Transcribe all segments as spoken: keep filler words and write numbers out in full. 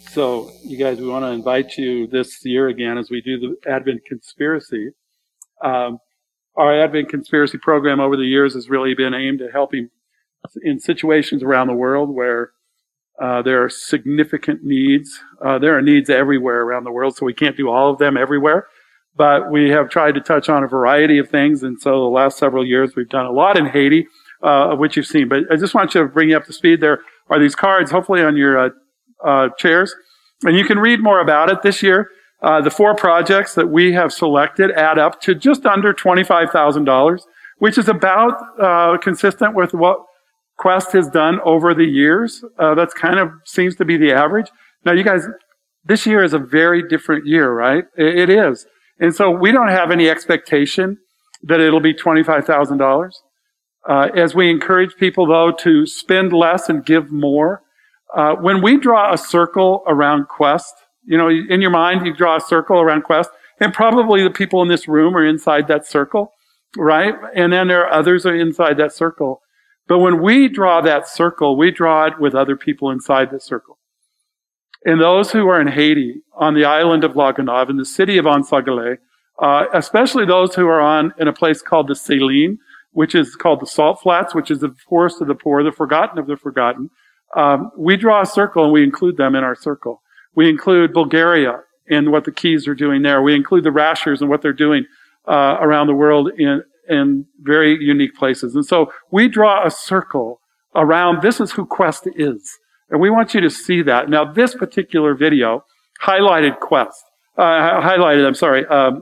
So, you guys, we want to invite you this year again as we do the Advent Conspiracy. Um, our Advent Conspiracy program over the years has really been aimed at helping in situations around the world where uh, there are significant needs. Uh, there are needs everywhere around the world, so we can't do all of them everywhere. But we have tried to touch on a variety of things, and so the last several years we've done a lot in Haiti, uh, of which you've seen. But I just want you to bring you up to speed. There are these cards, hopefully on your uh, uh, chairs, and you can read more about it. This year, uh, the four projects that we have selected add up to just under twenty-five thousand dollars, which is about uh, consistent with what Quest has done over the years. Uh, that's kind of seems to be the average. Now, you guys, this year is a very different year, right? It, it is. And so we don't have any expectation that it'll be twenty-five thousand dollars. Uh, as we encourage people, though, to spend less and give more, uh, when we draw a circle around Quest, you know, in your mind, you draw a circle around Quest, and probably the people in this room are inside that circle, right? And then there are others are inside that circle. But when we draw that circle, we draw it with other people inside the circle. And those who are in Haiti, on the island of La Gonâve, in the city of Ansagalé, uh, especially those who are on in a place called the Céline, which is called the Salt Flats, which is the poorest of the poor, the forgotten of the forgotten, um, we draw a circle and we include them in our circle. We include Bulgaria and what the Keys are doing there. We include the Rashers and what they're doing uh, around the world in, in very unique places. And so we draw a circle around this is who Quest is. And we want you to see that. Now, this particular video highlighted Quest, uh, highlighted, I'm sorry, um,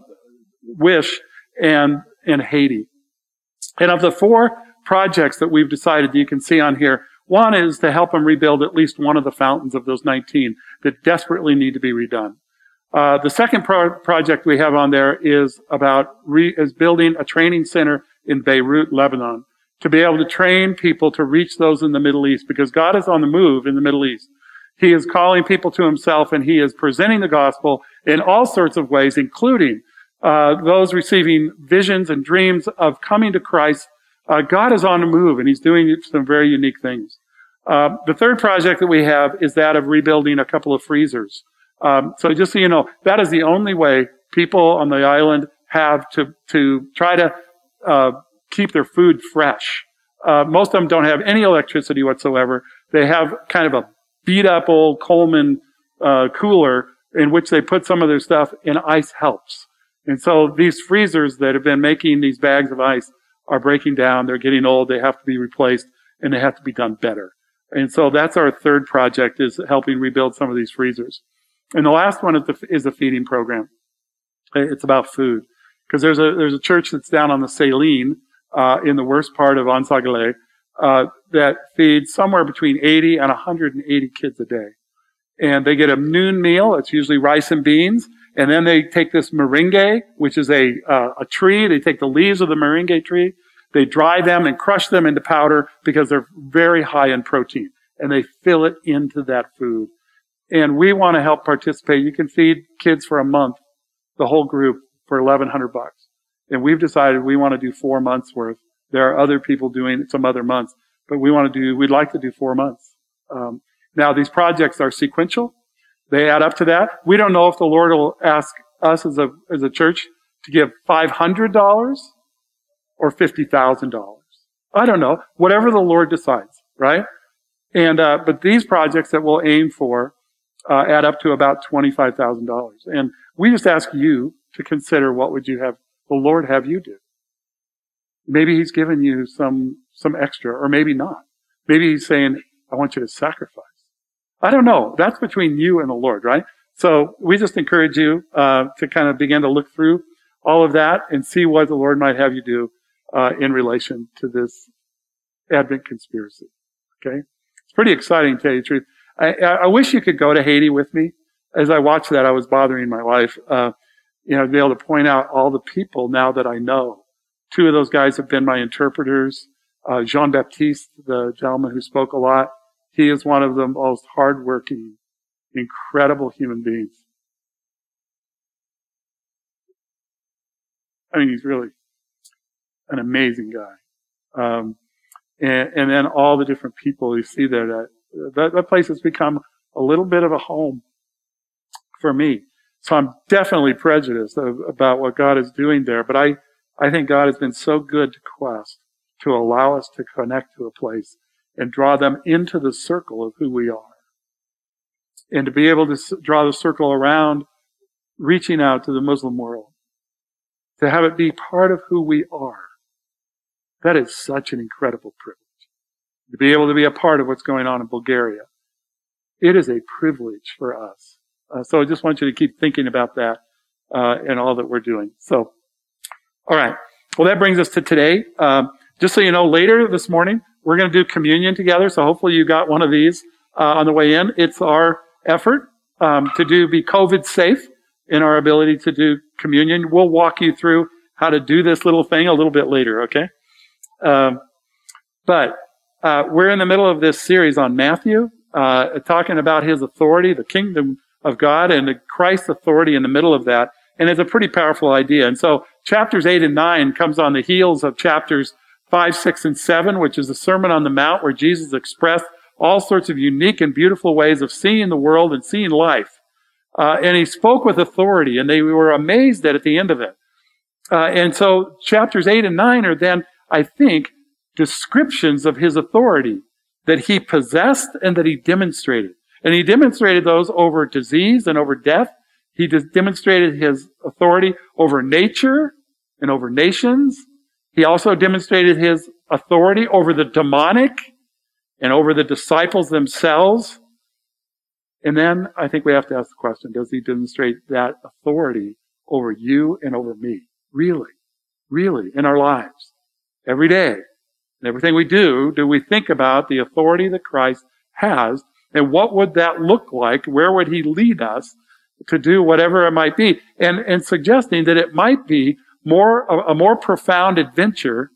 Wish and, and Haiti. And of the four projects that we've decided that you can see on here, one is to help them rebuild at least one of the fountains of those nineteen that desperately need to be redone. Uh, the second pro- project we have on there is about re- is building a training center in Beirut, Lebanon, to be able to train people to reach those in the Middle East, because God is on the move in the Middle East. He is calling people to himself, and he is presenting the gospel in all sorts of ways, including uh, those receiving visions and dreams of coming to Christ. Uh, God is on the move, and he's doing some very unique things. Uh, the third project that we have is that of rebuilding a couple of freezers. Um, so just so you know, that is the only way people on the island have to, to try to uh, keep their food fresh. Uh, most of them don't have any electricity whatsoever. They have kind of a beat-up old Coleman uh, cooler in which they put some of their stuff, and ice helps. And so these freezers that have been making these bags of ice are breaking down. They're getting old. They have to be replaced, and they have to be done better. And so that's our third project, is helping rebuild some of these freezers. And the last one is the, is a feeding program. It's about food. Because there's a, there's a church that's down on the Céline, uh, in the worst part of Ansagalé, uh, that feeds somewhere between eighty and one hundred eighty kids a day. And they get a noon meal. It's usually rice and beans. And then they take this meringue, which is a, uh, a tree. They take the leaves of the meringue tree. They dry them and crush them into powder because they're very high in protein. And they fill it into that food. And we want to help participate. You can feed kids for a month, the whole group, for eleven hundred bucks. And we've decided we want to do four months worth. There are other people doing it some other months, but we want to do, we'd like to do four months. Um, now, these projects are sequential. They add up to that. We don't know if the Lord will ask us as a, as a church to give five hundred dollars or fifty thousand dollars. I don't know. Whatever the Lord decides, right? And, uh, but these projects that we'll aim for, uh, add up to about twenty-five thousand dollars. And we just ask you to consider, what would you have the Lord have you do? Maybe he's given you some, some extra, or maybe not. Maybe he's saying, I want you to sacrifice. I don't know. That's between you and the Lord, right? So we just encourage you, uh, to kind of begin to look through all of that and see what the Lord might have you do, uh, in relation to this Advent conspiracy. Okay? It's pretty exciting, to tell you the truth. I, I wish you could go to Haiti with me. As I watched that, I was bothering my wife, uh, you know, to be able to point out all the people now that I know. Two of those guys have been my interpreters. Uh, Jean-Baptiste, the gentleman who spoke a lot, he is one of the most hardworking, incredible human beings. I mean, he's really an amazing guy. Um, and, and then all the different people you see there, that, that, that place has become a little bit of a home for me. So I'm definitely prejudiced of, about what God is doing there. But I, I think God has been so good to Quest to allow us to connect to a place and draw them into the circle of who we are. And to be able to s- draw the circle around, reaching out to the Muslim world. To have it be part of who we are. That is such an incredible privilege. To be able to be a part of what's going on in Bulgaria. It is a privilege for us. Uh, so I just want you to keep thinking about that uh, and all that we're doing. So, all right. Well, that brings us to today. Um, just so you know, later this morning, we're going to do communion together. So hopefully you got one of these uh, on the way in. It's our effort um, to do be COVID safe in our ability to do communion. We'll walk you through how to do this little thing a little bit later, okay? Um, but uh, we're in the middle of this series on Matthew, uh, talking about his authority, the kingdom of God, and the Christ's authority in the middle of that. And it's a pretty powerful idea. And so chapters eight and nine comes on the heels of chapters five, six, and seven, which is the Sermon on the Mount, where Jesus expressed all sorts of unique and beautiful ways of seeing the world and seeing life. Uh, and he spoke with authority, and they were amazed at at the end of it. Uh, and so chapters eight and nine are then, I think, descriptions of his authority that he possessed and that he demonstrated. And he demonstrated those over disease and over death. He just demonstrated his authority over nature and over nations. He also demonstrated his authority over the demonic and over the disciples themselves. And then I think we have to ask the question, does he demonstrate that authority over you and over me? Really? Really? In our lives? Every day? And everything we do, do we think about the authority that Christ has? And what would that look like? Where would he lead us to do whatever it might be? And, and suggesting that it might be more, a, a more profound adventure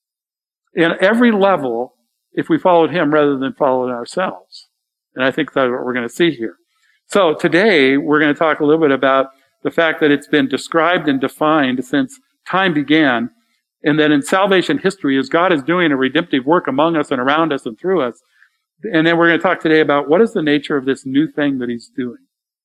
in every level if we followed him rather than following ourselves. And I think that's what we're going to see here. So today, we're going to talk a little bit about the fact that it's been described and defined since time began, and that in salvation history, as God is doing a redemptive work among us and around us and through us. And then we're going to talk today about what is the nature of this new thing that he's doing.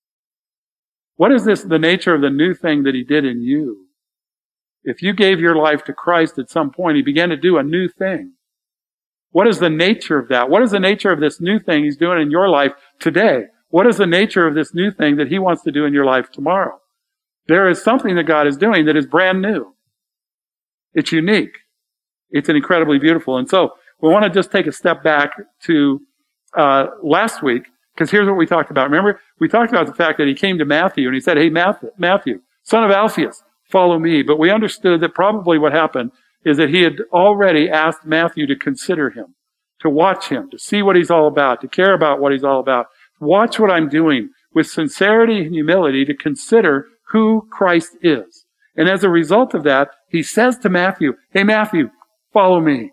What is this, the nature of the new thing that he did in you? If you gave your life to Christ at some point, he began to do a new thing. What is the nature of that? What is the nature of this new thing he's doing in your life today? What is the nature of this new thing that he wants to do in your life tomorrow? There is something that God is doing that is brand new. It's unique. It's an incredibly beautiful. And so we want to just take a step back to uh, last week, because here's what we talked about. Remember, we talked about the fact that he came to Matthew and he said, hey, Matthew, Matthew, son of Alphaeus, follow me. But we understood that probably what happened is that he had already asked Matthew to consider him, to watch him, to see what he's all about, to care about what he's all about. Watch what I'm doing with sincerity and humility to consider who Christ is. And as a result of that, he says to Matthew, hey, Matthew, follow me.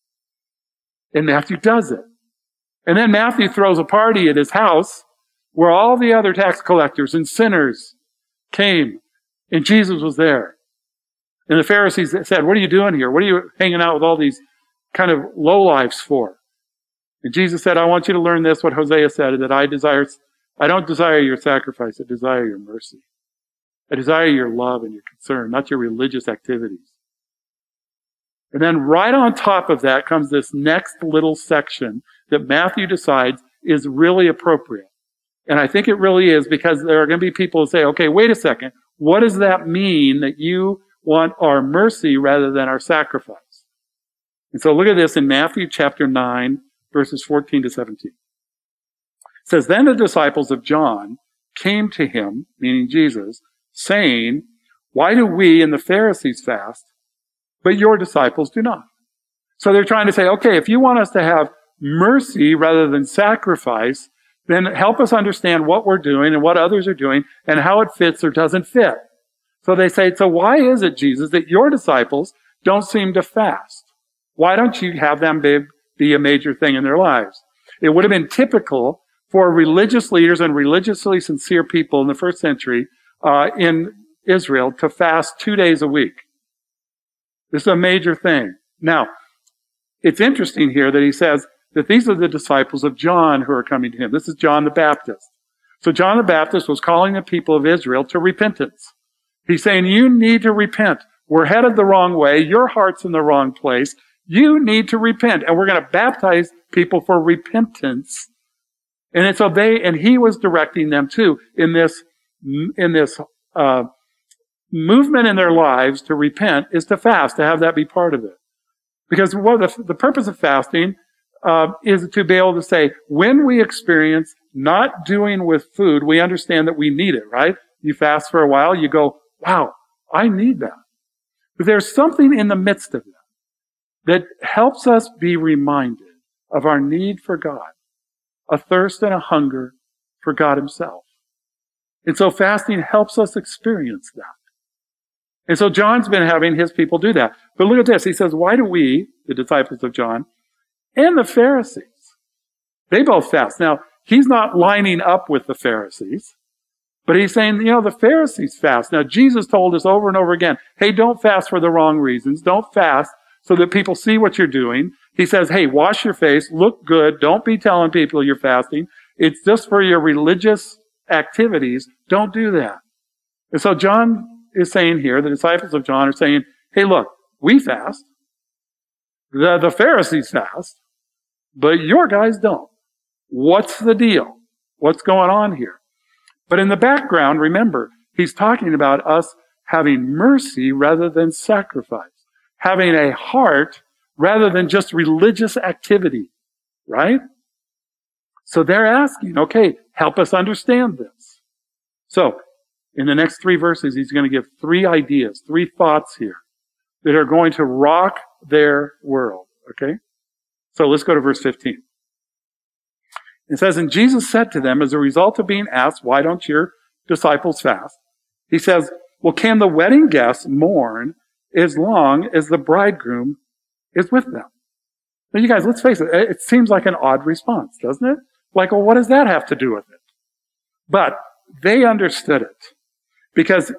And Matthew does it. And then Matthew throws a party at his house where all the other tax collectors and sinners came, and Jesus was there. And the Pharisees said, what are you doing here? What are you hanging out with all these kind of lowlifes for? And Jesus said, I want you to learn this, what Hosea said, that I desire, I don't desire your sacrifice, I desire your mercy. I desire your love and your concern, not your religious activities. And then right on top of that comes this next little section that Matthew decides is really appropriate. And I think it really is, because there are going to be people who say, okay, wait a second. What does that mean that you want our mercy rather than our sacrifice? And so look at this in Matthew chapter nine, verses fourteen to seventeen. It says, then the disciples of John came to him, meaning Jesus, saying, why do we and the Pharisees fast, but your disciples do not? So they're trying to say, okay, if you want us to have mercy rather than sacrifice, then help us understand what we're doing and what others are doing and how it fits or doesn't fit. So they say, so why is it, Jesus, that your disciples don't seem to fast? Why don't you have them be, be a major thing in their lives? It would have been typical for religious leaders and religiously sincere people in the first century uh, in Israel to fast two days a week. This is a major thing. Now, it's interesting here that he says that these are the disciples of John who are coming to him. This is John the Baptist. So John the Baptist was calling the people of Israel to repentance. He's saying, you need to repent. We're headed the wrong way. Your heart's in the wrong place. You need to repent. And we're going to baptize people for repentance. And so they, and he was directing them too in this, in this, uh, movement in their lives to repent is to fast, to have that be part of it. Because what the, the purpose of fasting, uh, is to be able to say, when we experience not doing with food, we understand that we need it, right? You fast for a while, you go, wow, I need that. But there's something in the midst of that that helps us be reminded of our need for God, a thirst and a hunger for God himself. And so fasting helps us experience that. And so John's been having his people do that. But look at this. He says, why do we, the disciples of John, and the Pharisees, they both fast. Now, he's not lining up with the Pharisees, but he's saying, you know, the Pharisees fast. Now, Jesus told us over and over again, hey, don't fast for the wrong reasons. Don't fast so that people see what you're doing. He says, hey, wash your face, look good. Don't be telling people you're fasting. It's just for your religious activities. Don't do that. And so John is saying here, the disciples of John are saying, hey, look, we fast. The, the Pharisees fast, but your guys don't. What's the deal? What's going on here? But in the background, remember, he's talking about us having mercy rather than sacrifice, having a heart rather than just religious activity, right? So they're asking, okay, help us understand this. So in the next three verses, he's going to give three ideas, three thoughts here that are going to rock their world, okay? So let's go to verse fifteen. It says, and Jesus said to them, as a result of being asked, why don't your disciples fast? He says, well, can the wedding guests mourn as long as the bridegroom is with them? Now, you guys, let's face it, it seems like an odd response, doesn't it? Like, well, what does that have to do with it? But they understood it. Because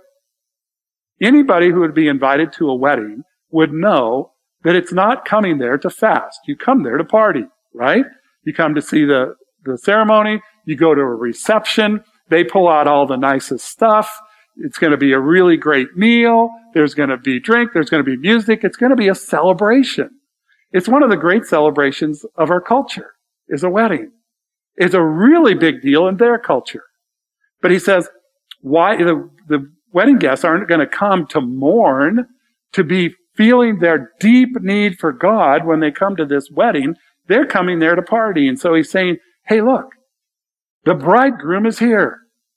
anybody who would be invited to a wedding would know that it's not coming there to fast. You come there to party, right? You come to see the, the ceremony. You go to a reception. They pull out all the nicest stuff. It's going to be a really great meal. There's going to be drink. There's going to be music. It's going to be a celebration. It's one of the great celebrations of our culture, is a wedding. It's a really big deal in their culture. But he says, why the, the wedding guests aren't going to come to mourn, to be feeling their deep need for God when they come to this wedding. They're coming there to party. And so he's saying, hey, look, the bridegroom is here.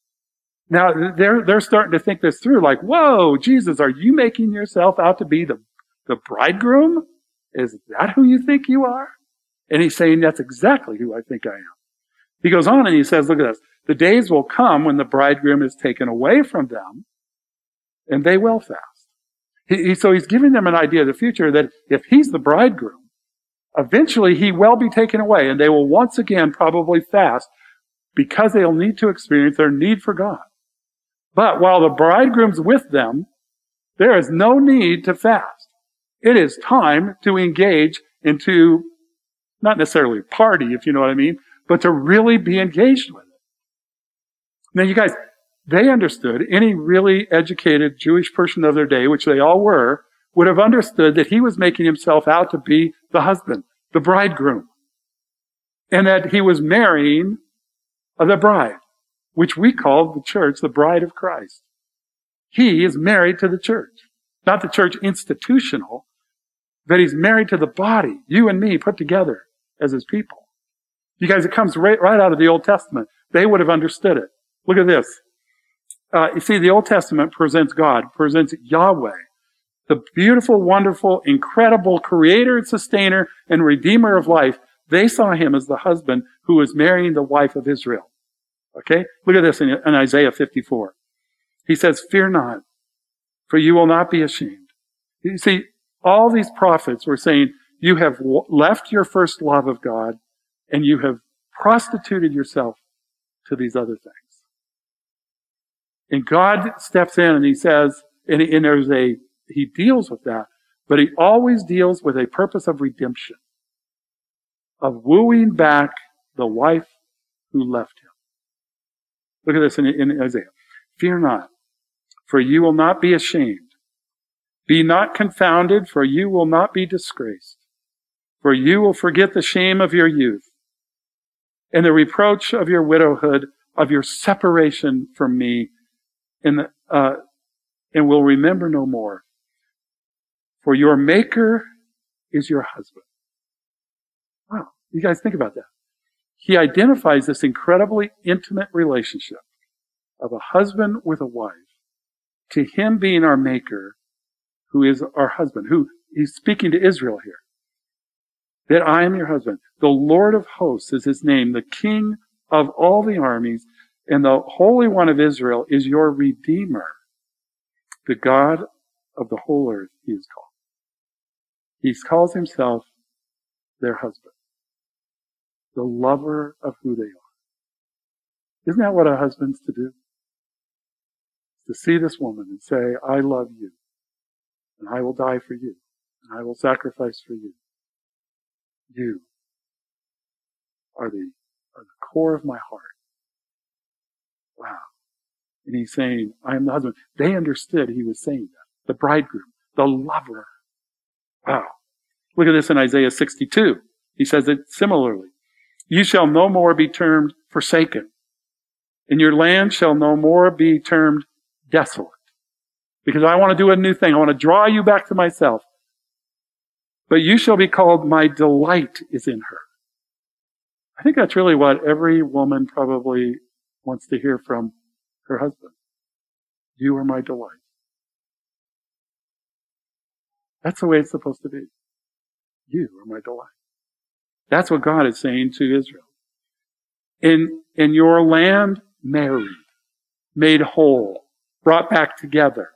Now, they're, they're starting to think this through, like, whoa, Jesus, are you making yourself out to be the, the bridegroom? Is that who you think you are? And he's saying, that's exactly who I think I am. He goes on and he says, look at this. The days will come when the bridegroom is taken away from them, and they will fast. He, he, so he's giving them an idea of the future that if he's the bridegroom, eventually he will be taken away, and they will once again probably fast because they'll need to experience their need for God. But while the bridegroom's with them, there is no need to fast. It is time to engage into, not necessarily party, if you know what I mean, but to really be engaged with it. Now, you guys, they understood, any really educated Jewish person of their day, which they all were, would have understood that he was making himself out to be the husband, the bridegroom, and that he was marrying the bride, which we call the church the bride of Christ. He is married to the church, not the church institutional, but he's married to the body, you and me put together as his people. You guys, it comes right, right out of the Old Testament. They would have understood it. Look at this. Uh, you see, the Old Testament presents God, presents Yahweh, the beautiful, wonderful, incredible creator and sustainer and redeemer of life. They saw him as the husband who was marrying the wife of Israel. Okay? Look at this in, in Isaiah fifty-four. He says, fear not, for you will not be ashamed. You see, all these prophets were saying, you have left your first love of God and you have prostituted yourself to these other things. And God steps in and he says, and, and there's a, he deals with that, but he always deals with a purpose of redemption, of wooing back the wife who left him. Look at this in, in Isaiah. Fear not, for you will not be ashamed. Be not confounded, for you will not be disgraced. For you will forget the shame of your youth and the reproach of your widowhood, of your separation from me, and, the, uh, and will remember no more. For your Maker is your husband. Wow, you guys think about that. He identifies this incredibly intimate relationship of a husband with a wife to him being our Maker, who is our husband, who he's speaking to Israel here. That I am your husband. The Lord of hosts is his name, the King of all the armies, and the Holy One of Israel is your Redeemer. The God of the whole earth, he is called. He calls himself their husband, the lover of who they are. Isn't that what a husband's to do? To see this woman and say, I love you, and I will die for you, and I will sacrifice for you. You are the, are the core of my heart. Wow. And he's saying, I am the husband. They understood he was saying that. The bridegroom, the lover. Wow. Look at this in Isaiah sixty-two. He says it similarly. You shall no more be termed forsaken, and your land shall no more be termed desolate. Because I want to do a new thing. I want to draw you back to myself. But you shall be called, my delight is in her. I think that's really what every woman probably wants to hear from her husband. You are my delight. That's the way it's supposed to be. You are my delight. That's what God is saying to Israel. In, in your land, married, made whole, brought back together.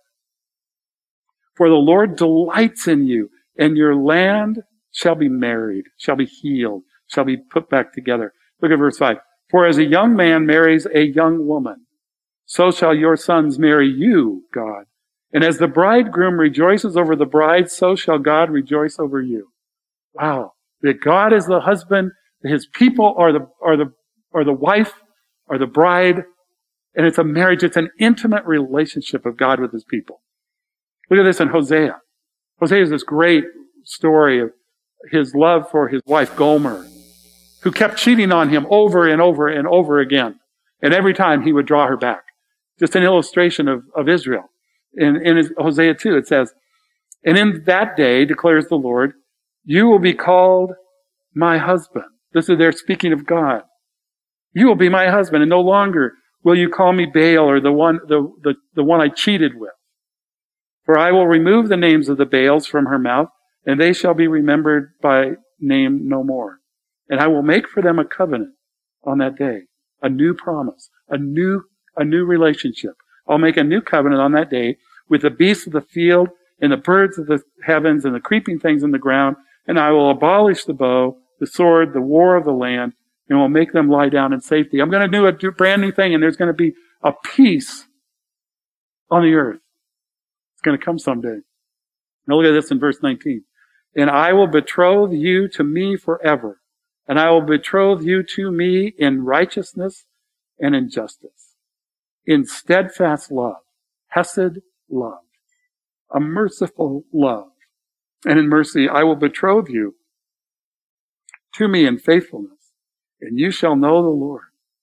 For the Lord delights in you, and your land shall be married, shall be healed, shall be put back together. Look at verse five. For as a young man marries a young woman, so shall your sons marry you, God. And as the bridegroom rejoices over the bride, so shall God rejoice over you. Wow. That God is the husband, his people are the, are the, are the wife, are the bride, and it's a marriage, it's an intimate relationship of God with his people. Look at this in Hosea. Hosea is this great story of his love for his wife, Gomer, who kept cheating on him over and over and over again. And every time he would draw her back. Just an illustration of, of Israel. In, in Hosea two, it says, and in that day, declares the Lord, you will be called my husband. This is their speaking of God. You will be my husband, and no longer will you call me Baal or the one, the, the, the one I cheated with. For I will remove the names of the Baals from her mouth, and they shall be remembered by name no more. And I will make for them a covenant on that day, a new promise, a new, a new relationship. I'll make a new covenant on that day with the beasts of the field and the birds of the heavens and the creeping things in the ground, and I will abolish the bow, the sword, the war of the land, and will make them lie down in safety. I'm going to do a brand new thing, and there's going to be a peace on the earth. It's going to come someday. Now look at this in verse nineteen. And I will betroth you to me forever, and I will betroth you to me in righteousness and in justice, in steadfast love, hesed love, a merciful love. And in mercy I will betroth you to me in faithfulness, and you shall know the Lord.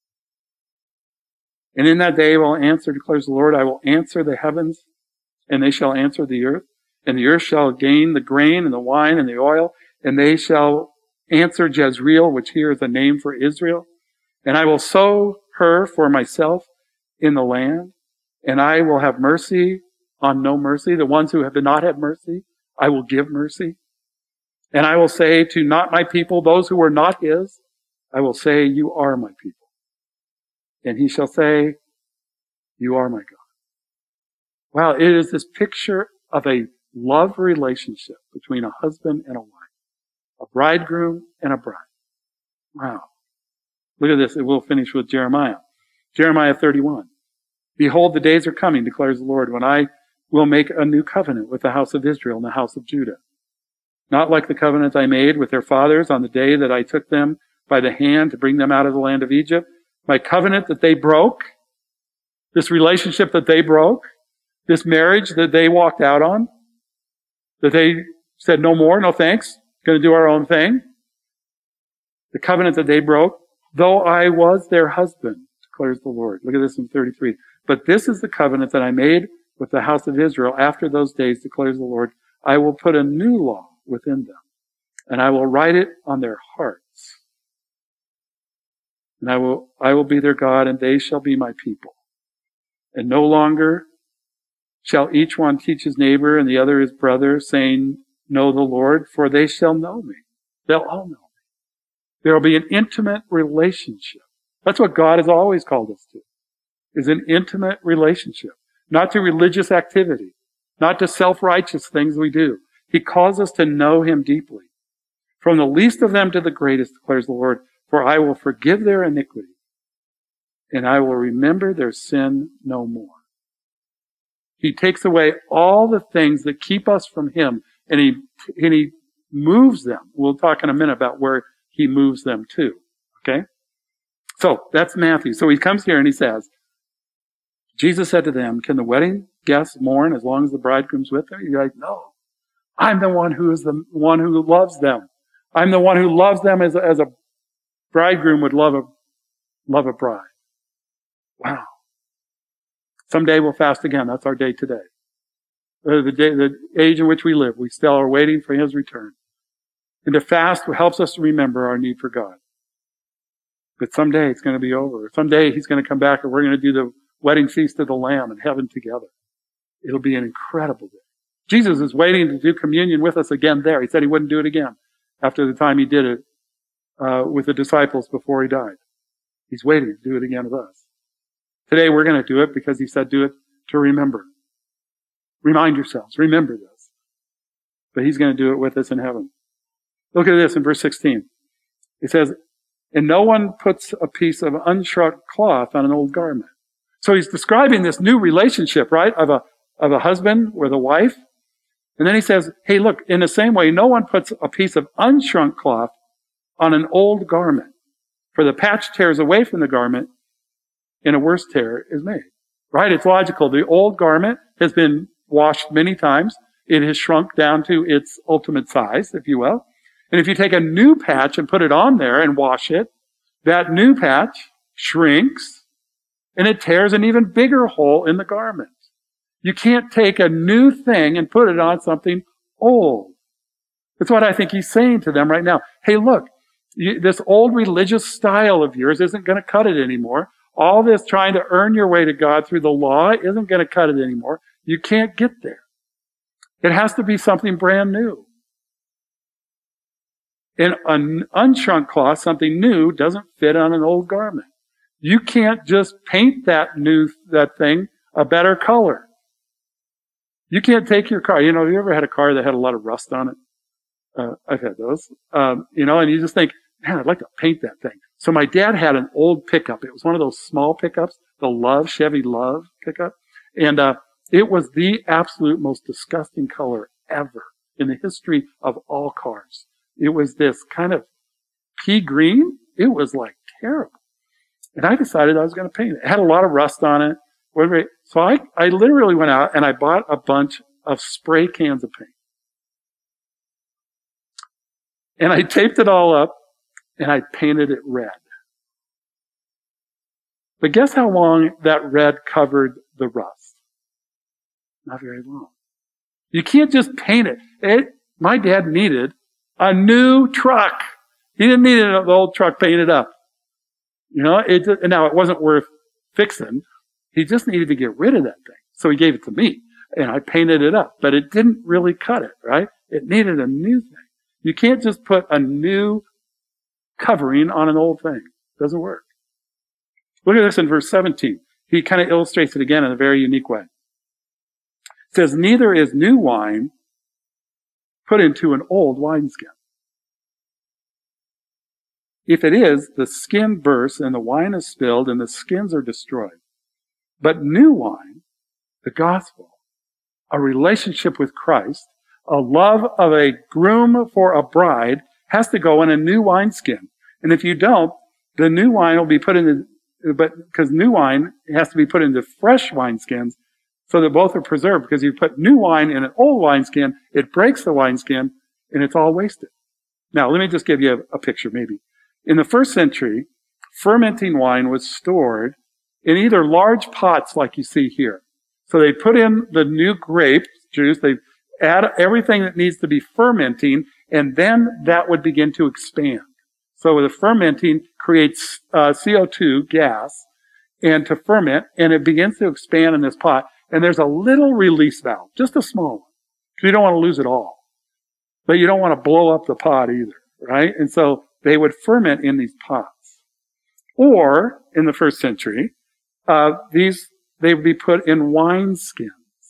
And in that day I will answer, declares the Lord, I will answer the heavens, and they shall answer the earth, and the earth shall gain the grain and the wine and the oil, and they shall answer Jezreel, which here is a name for Israel. And I will sow her for myself in the land, and I will have mercy on no mercy. The ones who have not had mercy, I will give mercy. And I will say to not my people, those who were not his, I will say, you are my people. And he shall say, you are my God. Wow, it is this picture of a love relationship between a husband and a wife, a bridegroom and a bride. Wow. Look at this. We'll finish with Jeremiah. Jeremiah thirty-one. Behold, the days are coming, declares the Lord, when I will make a new covenant with the house of Israel and the house of Judah. Not like the covenant I made with their fathers on the day that I took them by the hand to bring them out of the land of Egypt. My covenant that they broke, This relationship that they broke, this marriage that they walked out on, that they said, no more, no thanks, going to do our own thing. The covenant that they broke, though I was their husband, declares the Lord. Look at this in thirty-three. But this is the covenant that I made with the house of Israel after those days, declares the Lord. I will put a new law within them, and I will write it on their hearts. And I will, I will be their God, and they shall be my people. And no longer shall each one teach his neighbor and the other his brother, saying, know the Lord, for they shall know me. They'll all know me. There will be an intimate relationship. That's what God has always called us to, is an intimate relationship. Not to religious activity, not to self-righteous things we do. He calls us to know him deeply. From the least of them to the greatest, declares the Lord, for I will forgive their iniquity, and I will remember their sin no more. He takes away all the things that keep us from him, and he, and he moves them. We'll talk in a minute about where he moves them to. Okay? So, that's Matthew. So he comes here and he says, Jesus said to them, can the wedding guests mourn as long as the bridegroom's with them? You're like, no. I'm the one who is the one who loves them. I'm the one who loves them as a, as a bridegroom would love a, love a bride. Wow. Someday we'll fast again. That's our day today. Uh, the day, the age in which we live, we still are waiting for his return. And to fast helps us to remember our need for God. But someday it's going to be over. Someday he's going to come back and we're going to do the wedding feast of the Lamb in heaven together. It'll be an incredible day. Jesus is waiting to do communion with us again there. He said he wouldn't do it again after the time he did it uh, with the disciples before he died. He's waiting to do it again with us. Today we're going to do it because he said do it to remember. Remind yourselves. Remember this. But he's going to do it with us in heaven. Look at this in verse sixteen. It says, and no one puts a piece of unshrunk cloth on an old garment. So he's describing this new relationship, right, of a, of a husband with a wife. And then he says, hey, look, in the same way, no one puts a piece of unshrunk cloth on an old garment. For the patch tears away from the garment, and a worse tear is made. Right? It's logical. The old garment has been washed many times. It has shrunk down to its ultimate size, if you will. And if you take a new patch and put it on there and wash it, that new patch shrinks, and it tears an even bigger hole in the garment. You can't take a new thing and put it on something old. That's what I think he's saying to them right now. Hey, look, you, this old religious style of yours isn't going to cut it anymore. All this trying to earn your way to God through the law isn't going to cut it anymore. You can't get there. It has to be something brand new. And an unshrunk cloth, something new, doesn't fit on an old garment. You can't just paint that new, that thing a better color. You can't take your car. You know, have you ever had a car that had a lot of rust on it? Uh, I've had those. Um, you know, and you just think, man, I'd like to paint that thing. So my dad had an old pickup. It was one of those small pickups, the Love, Chevy Love pickup. And, uh, it was the absolute most disgusting color ever in the history of all cars. It was this kind of pea green. It was like terrible. And I decided I was going to paint it. It had a lot of rust on it. So I, I literally went out and I bought a bunch of spray cans of paint. And I taped it all up and I painted it red. But guess how long that red covered the rust? Not very long. You can't just paint it. it my dad needed a new truck. He didn't need an old truck painted up. You know, it, now it wasn't worth fixing. He just needed to get rid of that thing. So he gave it to me and I painted it up, but it didn't really cut it, right? It needed a new thing. You can't just put a new covering on an old thing. It doesn't work. Look at this in verse seventeen. He kind of illustrates it again in a very unique way. It says, neither is new wine put into an old wineskin. If it is, the skin bursts and the wine is spilled and the skins are destroyed. But new wine, the gospel, a relationship with Christ, a love of a groom for a bride, has to go in a new wineskin. And if you don't, the new wine will be put in the, but because new wine has to be put into fresh wineskins so that both are preserved. Because you put new wine in an old wineskin, it breaks the wineskin and it's all wasted. Now, let me just give you a, a picture maybe. In the first century, fermenting wine was stored in either large pots like you see here. So they put in the new grape juice, they add everything that needs to be fermenting, and then that would begin to expand. So the fermenting creates uh, C O two gas, and to ferment, and it begins to expand in this pot. And there's a little release valve, just a small one, because you don't want to lose it all. But you don't want to blow up the pot either, right? And so they would ferment in these pots. Or, in the first century, uh, these, they would be put in wineskins.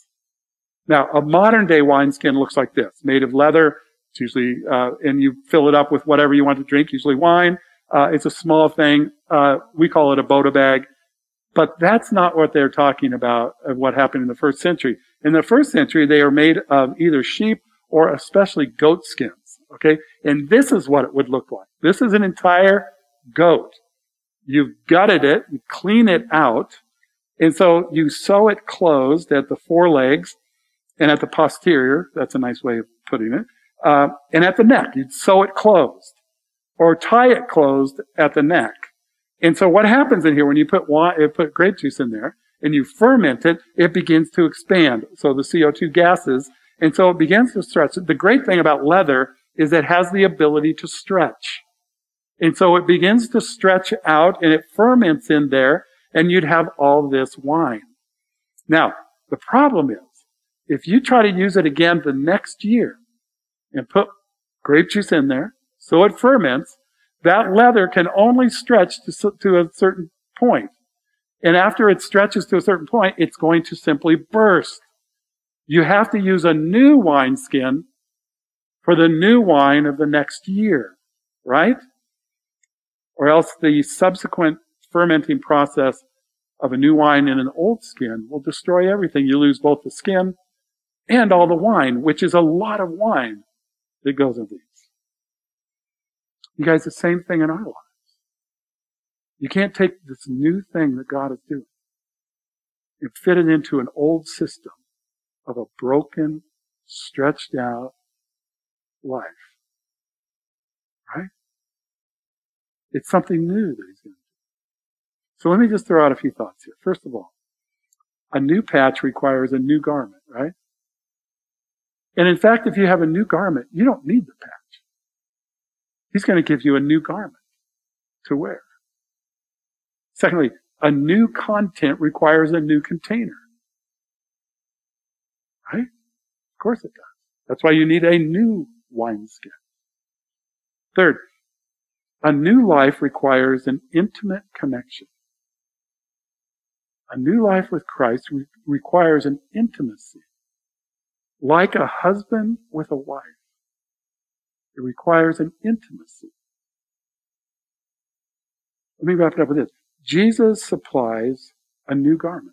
Now, a modern day wineskin looks like this, made of leather. It's usually, uh, and you fill it up with whatever you want to drink, usually wine. Uh, it's a small thing. Uh, we call it a Bota bag. But that's not what they're talking about of what happened in the first century. In the first century, they are made of either sheep or especially goat skins. Okay? And this is what it would look like. This is an entire goat. You've gutted it, you clean it out, and so you sew it closed at the forelegs and at the posterior. That's a nice way of putting it. Uh, and at the neck, you'd sew it closed or tie it closed at the neck. And so what happens in here when you put wine, you put grape juice in there and you ferment it, it begins to expand. So the C O two gases, and so it begins to stretch. The great thing about leather is it has the ability to stretch. And so it begins to stretch out and it ferments in there, and you'd have all this wine. Now, the problem is, if you try to use it again the next year and put grape juice in there, so it ferments, that leather can only stretch to, to a certain point. And after it stretches to a certain point, it's going to simply burst. You have to use a new wineskin for the new wine of the next year, right? Or else the subsequent fermenting process of a new wine in an old skin will destroy everything. You lose both the skin and all the wine, which is a lot of wine that goes in these. You guys, the same thing in our lives. You can't take this new thing that God is doing and fit it into an old system of a broken, stretched out life. Right? It's something new that he's going to do. So let me just throw out a few thoughts here. First of all, a new patch requires a new garment, right? And in fact, if you have a new garment, you don't need the patch. He's going to give you a new garment to wear. Secondly, a new content requires a new container. Right? Of course it does. That's why you need a new wineskin. Third, a new life requires an intimate connection. A new life with Christ re- requires an intimacy. Like a husband with a wife. It requires an intimacy. Let me wrap it up with this. Jesus supplies a new garment.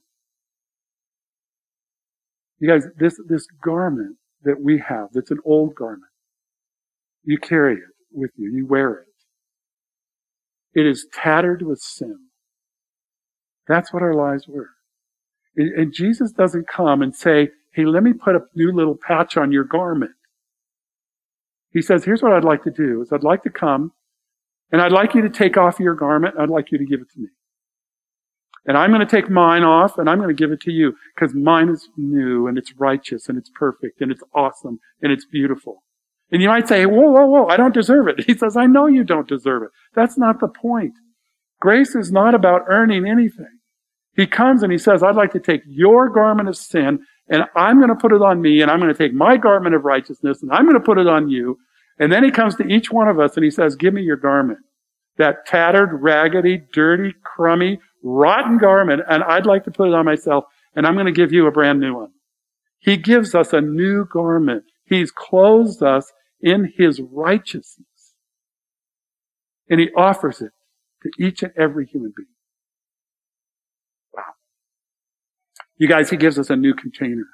You guys, this, this garment that we have, that's an old garment, you carry it with you, you wear it. It is tattered with sin. That's what our lives were. And Jesus doesn't come and say, hey, let me put a new little patch on your garment. He says, here's what I'd like to do, is I'd like to come, and I'd like you to take off your garment, and I'd like you to give it to me. And I'm going to take mine off, and I'm going to give it to you, because mine is new, and it's righteous, and it's perfect, and it's awesome, and it's beautiful. And you might say, whoa, whoa, whoa, I don't deserve it. He says, I know you don't deserve it. That's not the point. Grace is not about earning anything. He comes and he says, I'd like to take your garment of sin, and I'm going to put it on me, and I'm going to take my garment of righteousness, and I'm going to put it on you. And then he comes to each one of us and he says, give me your garment. That tattered, raggedy, dirty, crummy, rotten garment, and I'd like to put it on myself, and I'm going to give you a brand new one. He gives us a new garment. He's clothed us in his righteousness. And he offers it to each and every human being. Wow. You guys, he gives us a new container.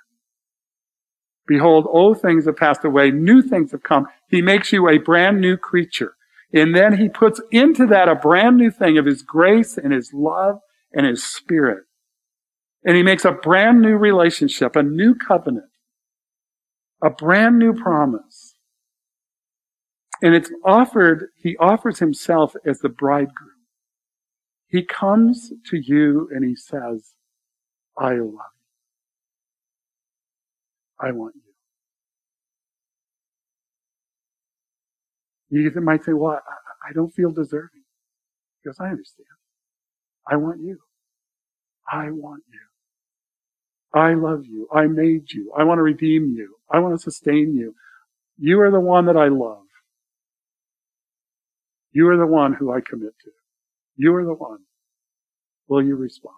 Behold, old things have passed away, new things have come. He makes you a brand new creature. And then he puts into that a brand new thing of his grace and his love and his spirit. And he makes a brand new relationship, a new covenant, a brand new promise. And it's offered, he offers himself as the bridegroom. He comes to you and he says, I love you. I want you. You might say, well, I, I don't feel deserving. He goes, I understand. I want you. I want you. I love you. I made you. I want to redeem you. I want to sustain you. You are the one that I love. You are the one who I commit to. You are the one. Will you respond?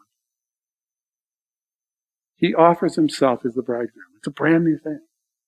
He offers himself as the bridegroom. It's a brand new thing.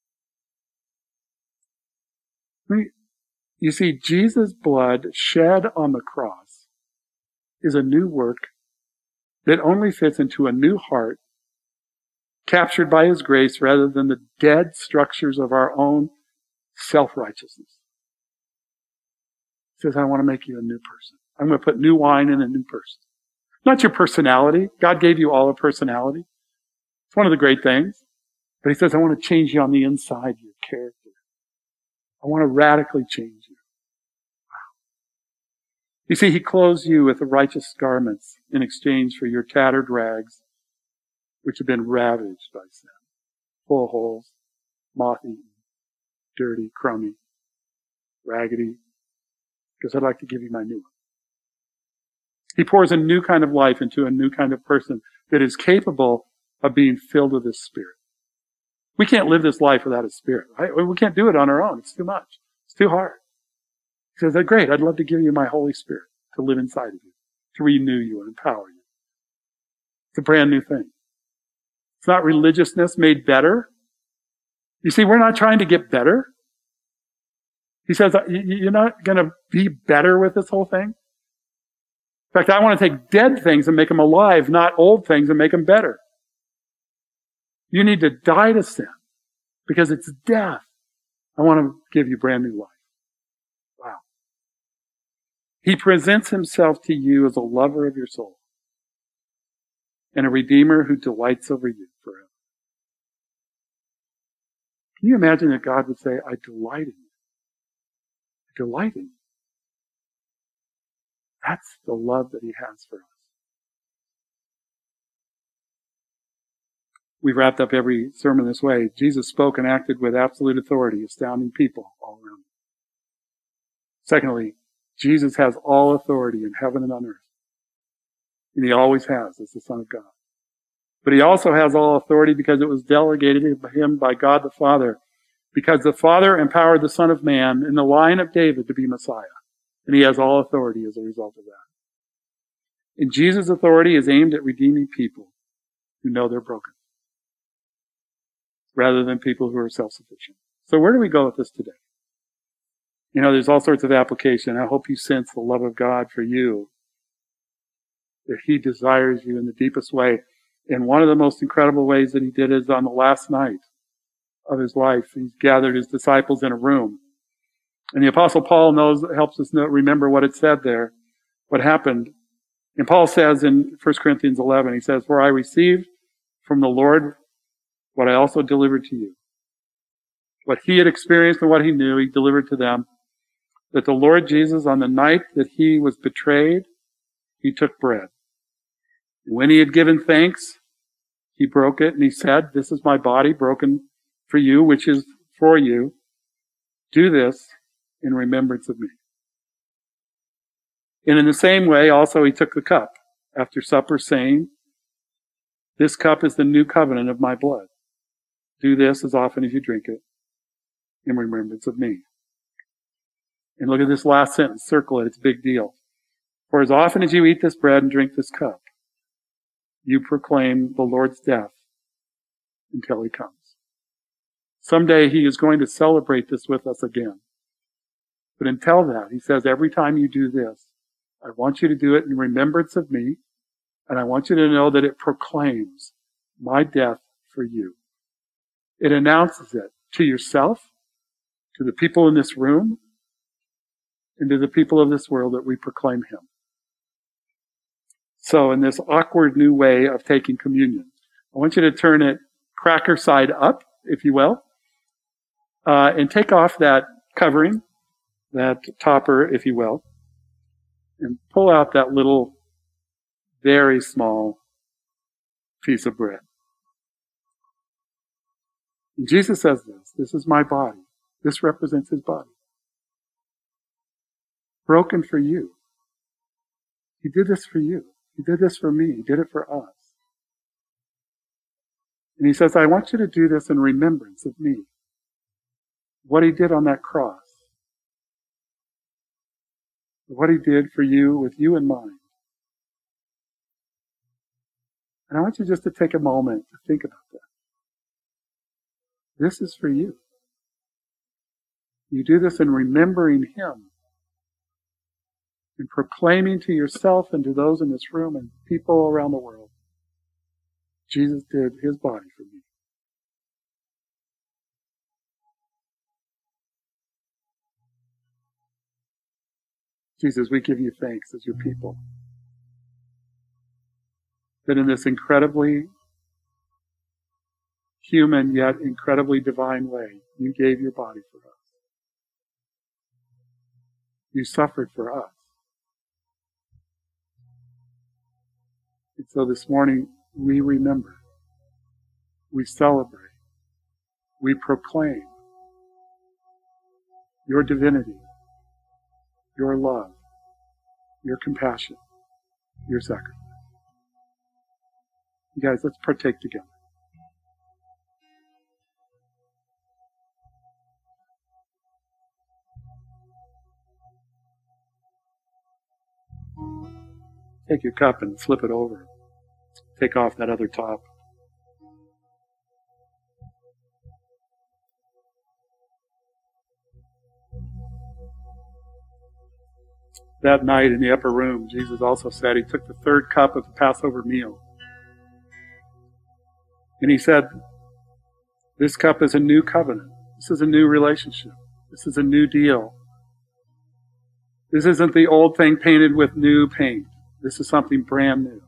I mean, you see, Jesus' blood shed on the cross is a new work that only fits into a new heart captured by his grace rather than the dead structures of our own self-righteousness. He says, I want to make you a new person. I'm going to put new wine in a new person. Not your personality. God gave you all a personality. It's one of the great things. But he says, I want to change you on the inside, your character. I want to radically change you. Wow. You see, he clothes you with the righteous garments in exchange for your tattered rags, which have been ravaged by sin, full of holes, moth-eaten, dirty, crummy, raggedy, because I'd like to give you my new one. He pours a new kind of life into a new kind of person that is capable of being filled with his Spirit. We can't live this life without his Spirit, right? We can't do it on our own. It's too much. It's too hard. He says, great, I'd love to give you my Holy Spirit to live inside of you, to renew you and empower you. It's a brand new thing. It's not religiousness made better. You see, we're not trying to get better. He says, you're not going to be better with this whole thing. In fact, I want to take dead things and make them alive, not old things and make them better. You need to die to sin because it's death. I want to give you brand new life. Wow. He presents himself to you as a lover of your soul and a redeemer who delights over you forever. Can you imagine that God would say, I delight in you? I delight in you. That's the love that he has for us. We've wrapped up every sermon this way. Jesus spoke and acted with absolute authority, astounding people all around him. Secondly, Jesus has all authority in heaven and on earth. And he always has as the Son of God. But he also has all authority because it was delegated to him by God the Father. Because the Father empowered the Son of Man in the line of David to be Messiah. And he has all authority as a result of that. And Jesus' authority is aimed at redeeming people who know they're broken, rather than people who are self-sufficient. So where do we go with this today? You know, there's all sorts of application. I hope you sense the love of God for you, that he desires you in the deepest way. And one of the most incredible ways that he did is on the last night of his life. He gathered his disciples in a room. And the Apostle Paul knows, helps us know, remember what it said there, what happened. And Paul says in First Corinthians eleven, he says, for I received from the Lord what I also delivered to you. What he had experienced and what he knew, he delivered to them. That the Lord Jesus, on the night that he was betrayed, he took bread. And when he had given thanks, he broke it and he said, this is my body broken for you, which is for you. Do this in remembrance of me. And in the same way, also he took the cup after supper, saying, this cup is the new covenant of my blood. Do this as often as you drink it in remembrance of me. And look at this last sentence. Circle it. It's a big deal. For as often as you eat this bread and drink this cup, you proclaim the Lord's death until he comes. Someday he is going to celebrate this with us again. But until that, he says, every time you do this, I want you to do it in remembrance of me, and I want you to know that it proclaims my death for you. It announces it to yourself, to the people in this room, and to the people of this world that we proclaim him. So in this awkward new way of taking communion, I want you to turn it cracker side up, if you will, uh, and take off that covering, that topper, if you will, and pull out that little, very small piece of bread. And Jesus says this, this is my body. This represents his body. Broken for you. He did this for you. He did this for me. He did it for us. And he says, I want you to do this in remembrance of me. What he did on that cross. What he did for you with you in mind. And I want you just to take a moment to think about that. This is for you. You do this in remembering him. And proclaiming to yourself and to those in this room and people around the world, Jesus did his body for me. Jesus, we give you thanks as your people. That in this incredibly human yet incredibly divine way, you gave your body for us. You suffered for us. And so this morning, we remember, we celebrate, we proclaim your divinity, your love, your compassion, your sacrifice. You guys, let's partake together. Take your cup and flip it over. Take off that other top. That night in the upper room, Jesus also said he took the third cup of the Passover meal. And he said, this cup is a new covenant. This is a new relationship. This is a new deal. This isn't the old thing painted with new paint. This is something brand new.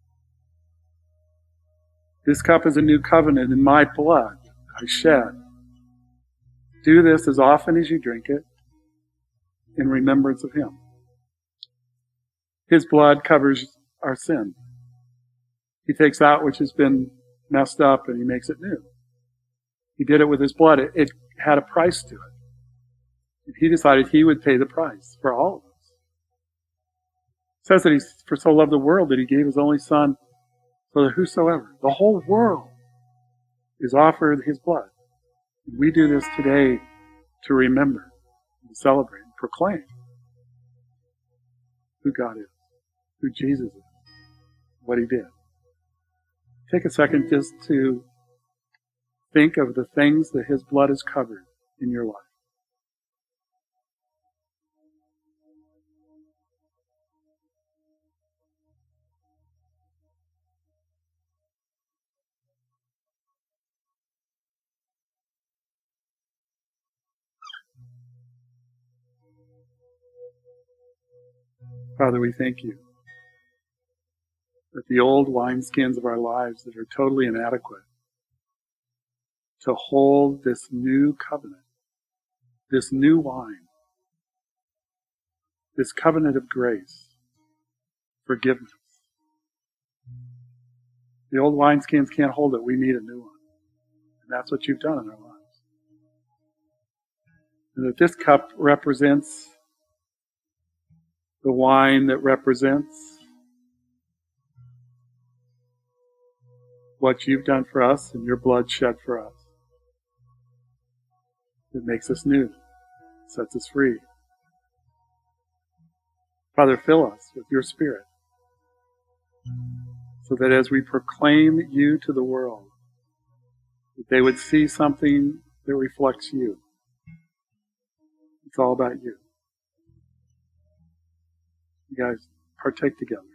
This cup is a new covenant in my blood I shed. Do this as often as you drink it in remembrance of him. His blood covers our sin. He takes that which has been messed up and he makes it new. He did it with his blood. It, it had a price to it. And he decided he would pay the price for all of us. It says that he for so loved the world that he gave his only son so that whosoever, the whole world, is offered his blood. And we do this today to remember, and celebrate, and proclaim who God is, who Jesus is, what he did. Take a second just to think of the things that his blood has covered in your life. Father, we thank you that the old wineskins of our lives that are totally inadequate to hold this new covenant, this new wine, this covenant of grace, forgiveness. The old wineskins can't hold it. We need a new one. And that's what you've done in our lives. And that this cup represents the wine that represents what you've done for us and your blood shed for us. It makes us new, sets us free. Father, fill us with your Spirit so that as we proclaim you to the world, that they would see something that reflects you. It's all about you. You guys partake together.